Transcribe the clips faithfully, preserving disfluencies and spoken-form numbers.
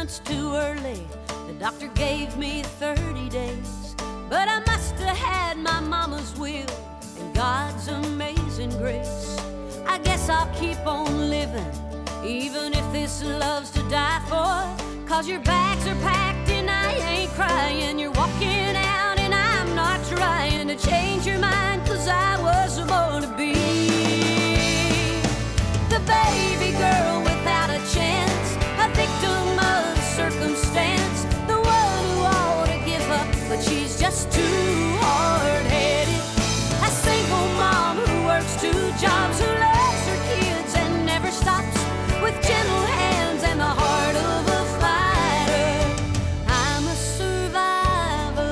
months too early. The doctor gave me thirty days, but I must have had my mama's will and God's amazing grace. I guess I'll keep on living, even if this love's to die for. Cause your bags are packed and I ain't crying. You're walking out and I'm not trying to change your mind, cause I was born to be the baby girl without a chance, a victim of circumstance, the one who ought to give up, but she's just too hard-headed. A single mom who works two jobs, who loves her kids and never stops, with gentle hands and the heart of a fighter. I'm a survivor.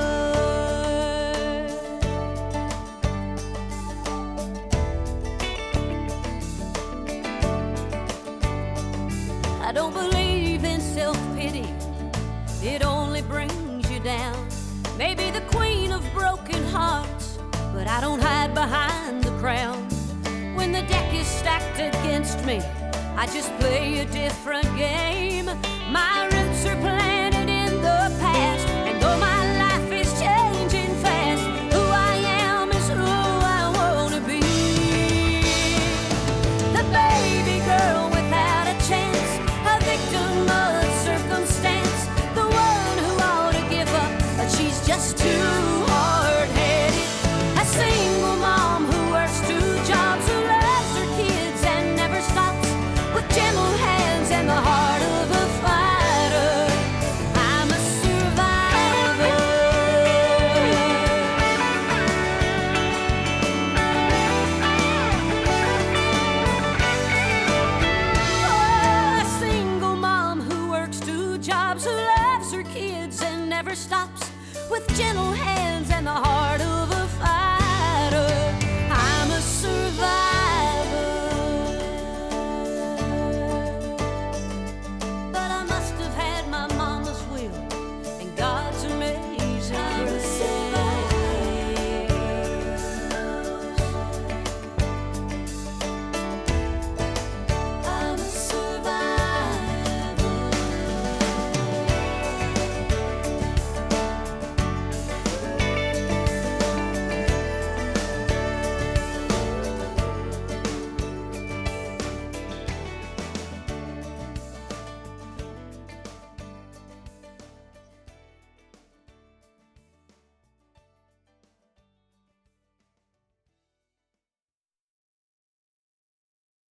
I don't believe in self-pity, it only brings you down. Maybe the queen of broken hearts, but I don't hide behind the crown. When the deck is stacked against me, I just play a different game. My roots are planted in the past, and though my life is changing fast, who I am is who I wanna be. The baby girl without a chance, a victim of circumstance, the one who ought to give up, but she's just too hard-headed. A single mom who works two jobs, who loves her kids and never stops, with gentle hands and the heart of a fighter. I'm a survivor. Oh, a single mom who works two jobs, who loves her kids and never stops, with gentle hands and the heart of